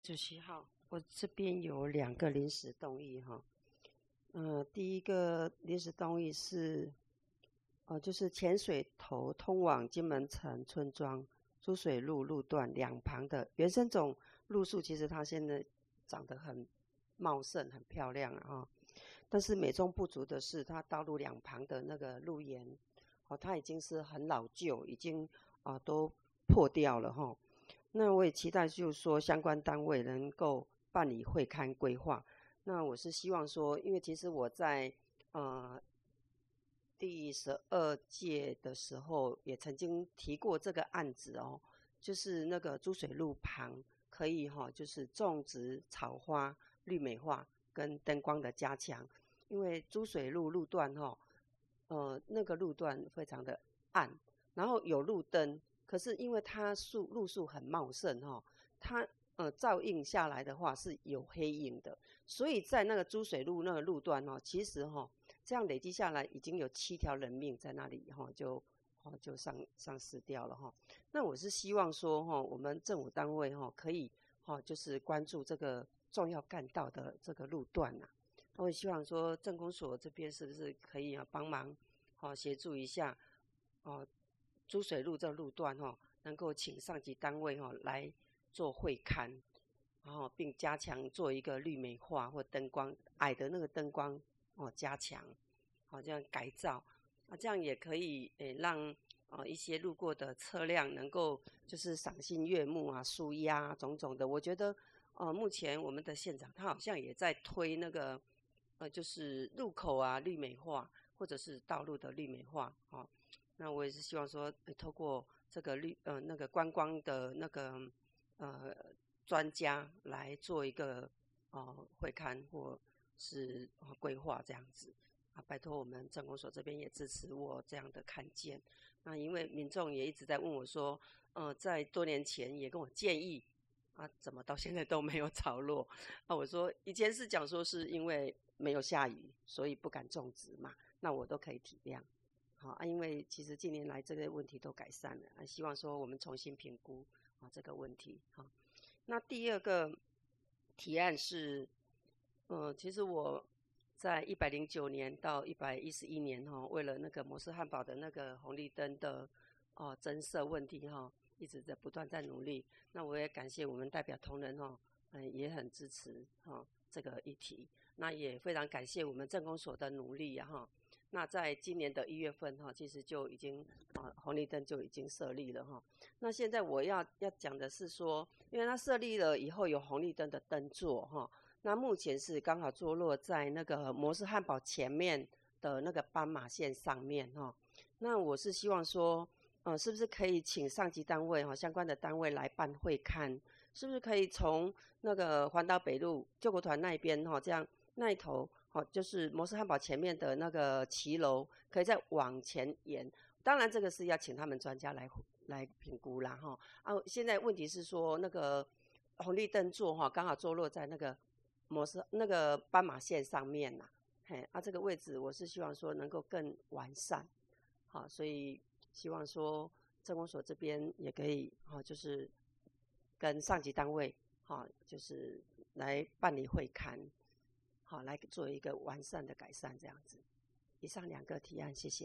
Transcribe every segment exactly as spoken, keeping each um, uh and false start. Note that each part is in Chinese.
主席好，我这边有两个临时动议哈。呃，第一个临时动议是，呃，就是浅水头通往金门城村庄珠水路路段两旁的原生种路树，其实它现在长得很茂盛、很漂亮啊。但是美中不足的是，它道路两旁的那个路沿，哦，它已经是很老旧，已经啊、呃、都破掉了哈。那我也期待就是说相关单位能够办理会勘规划。那我是希望说，因为其实我在呃第十二届的时候也曾经提过这个案子哦，就是那个珠水路旁可以哈、哦，就是种植草花、绿美化跟灯光的加强，因为珠水路路段哈、哦，呃那个路段非常的暗，然后有路灯。可是因为它树路树很茂盛哈，它呃照映下来的话是有黑影的，所以在那个珠水路那个路段哦，其实哈这样累积下来已经有七条人命在那里哈，就哦就丧丧失掉了哈。那我是希望说哈，我们政府单位哈可以哈就是关注这个重要干道的这个路段呐、啊。我也希望说政工所这边是不是可以啊帮忙哦协助一下哦。珠水路这个路段哦，能够请上级单位哦来做会勘，然后并加强做一个绿美化或灯光矮的那个灯光哦加强，好这样改造啊，这样也可以诶让呃一些路过的车辆能够就是赏心悦目啊，舒压种种的。我觉得呃目前我们的县长他好像也在推那个呃就是路口啊绿美化或者是道路的绿美化哦。那我也是希望说，呃、透过这个绿呃那个观光的那个呃专家来做一个呃会勘或是、呃、规划这样子啊，拜托我们政工所这边也支持我这样的看见。那因为民众也一直在问我说，呃，在多年前也跟我建议啊，怎么到现在都没有着落？啊，我说以前是讲说是因为没有下雨，所以不敢种植嘛，那我都可以体谅。好啊，因为其实近年来这个问题都改善了，啊，希望说我们重新评估啊这个问题。好，那第二个提案是，呃，其实我在一百零九年到一百一十一年哈、哦，为了那个摩斯汉堡的那个红绿灯的哦增设问题哈、哦，一直在不断在努力。那我也感谢我们代表同仁哦，嗯，也很支持哈、哦、这个议题。那也非常感谢我们政工所的努力呀、啊、哈。那在今年的一月份哈，其实就已经啊红绿灯就已经设立了哈。那现在我要要讲的是说，因为它设立了以后有红绿灯的灯座哈，那目前是刚好坐落在那个摩斯汉堡前面的那个斑马线上面哈。那我是希望说，呃，是不是可以请上级单位哈相关的单位来办会勘，是不是可以从那个环岛北路救国团那一边哈，这样那一头。好，就是摩斯汉堡前面的那个骑楼，可以再往前延。当然，这个是要请他们专家来来评估啦，哈。啊，现在问题是说那个红绿灯座哈，刚好坐落在那个摩斯那个斑马线上面呐，嘿，啊，这个位置我是希望说能够更完善，好，所以希望说政工所这边也可以，哈，就是跟上级单位，哈，就是来办理会勘。好，来做一个完善的改善，这样子。以上两个提案，谢谢。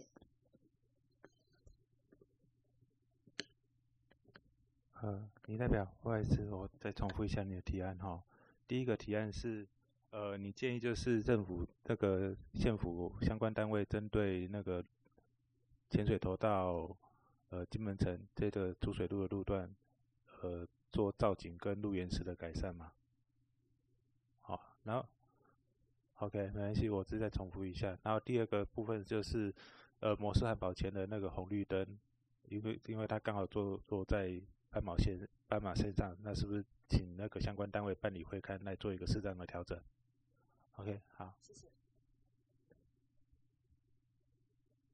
呃，李代表，不好意思，我再重复一下你的提案哈。第一个提案是，呃，你建议就是政府那个县府相关单位针对那个浅水头到呃金门城这个主水路的路段，呃，做造景跟路缘石的改善嘛。好，然后 OK 没关系，我只是再重复一下。然后第二个部分就是，呃，摩斯汉堡前的那个红绿灯，因为因为它刚好坐坐在斑马线斑马线上，那是不是请那个相关单位办理会勘来做一个适当的调整 ？OK， 好， 谢谢。